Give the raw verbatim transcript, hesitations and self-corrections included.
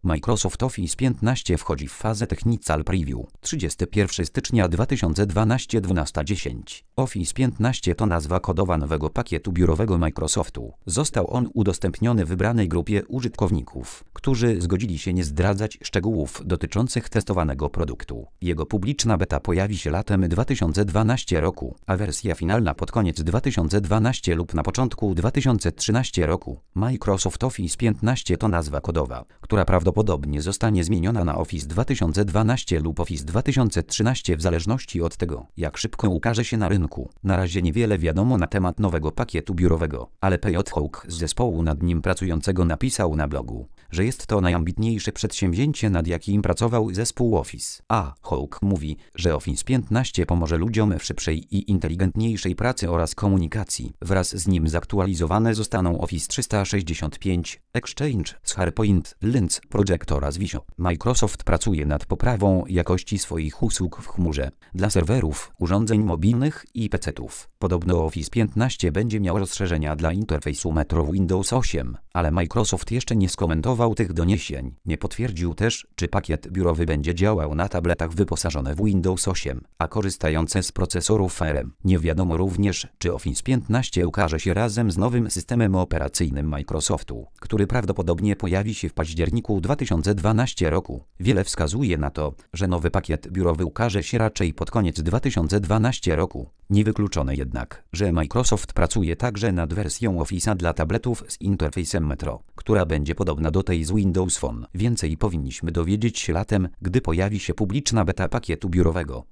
Microsoft Office piętnaście wchodzi w fazę Technical Preview. trzydziestego pierwszego stycznia dwa tysiące dwunastego dwunasta dziesięć. Office piętnaście to nazwa kodowa nowego pakietu biurowego Microsoftu. Został on udostępniony wybranej grupie użytkowników, którzy zgodzili się nie zdradzać szczegółów dotyczących testowanego produktu. Jego publiczna beta pojawi się latem dwa tysiące dwunastego roku, a wersja finalna pod koniec dwa tysiące dwunastego lub na początku dwa tysiące trzynastego roku. Microsoft Office piętnaście to nazwa kodowa, która prawdopodobnie zostanie zmieniona na Office dwa tysiące dwanaście lub Office dwa tysiące trzynaście w zależności od tego, jak szybko ukaże się na rynku. Na razie niewiele wiadomo na temat nowego pakietu biurowego, ale P J Hawk z zespołu nad nim pracującego napisał na blogu, że jest to najambitniejsze przedsięwzięcie, nad jakim pracował zespół Office. A Hawk mówi, że Office piętnaście pomoże ludziom w szybszej i inteligentniejszej pracy oraz komunikacji. Wraz z nim zaktualizowane zostaną Office trzysta sześćdziesiąt pięć, Exchange, SharePoint, Lync, Project oraz Visio. Microsoft pracuje nad poprawą jakości swoich usług w chmurze dla serwerów, urządzeń mobilnych i pecetów. Podobno Office piętnaście będzie miał rozszerzenia dla interfejsu Metro Windows osiem, ale Microsoft jeszcze nie skomentował tych doniesień. Nie potwierdził też, czy pakiet biurowy będzie działał na tabletach wyposażone w Windows osiem, a korzystające z procesorów A R M. Nie wiadomo również, czy Office piętnaście ukaże się razem z nowym systemem operacyjnym Microsoftu, który prawdopodobnie pojawi się w październiku dwa tysiące dwunastego roku. Wiele wskazuje na to, że nowy pakiet biurowy ukaże się raczej pod koniec dwa tysiące dwunastego roku. Niewykluczone jednak, że Microsoft pracuje także nad wersją Office'a dla tabletów z interfejsem Metro, która będzie podobna do tej z Windows Phone. Więcej powinniśmy dowiedzieć się latem, gdy pojawi się publiczna beta pakietu biurowego.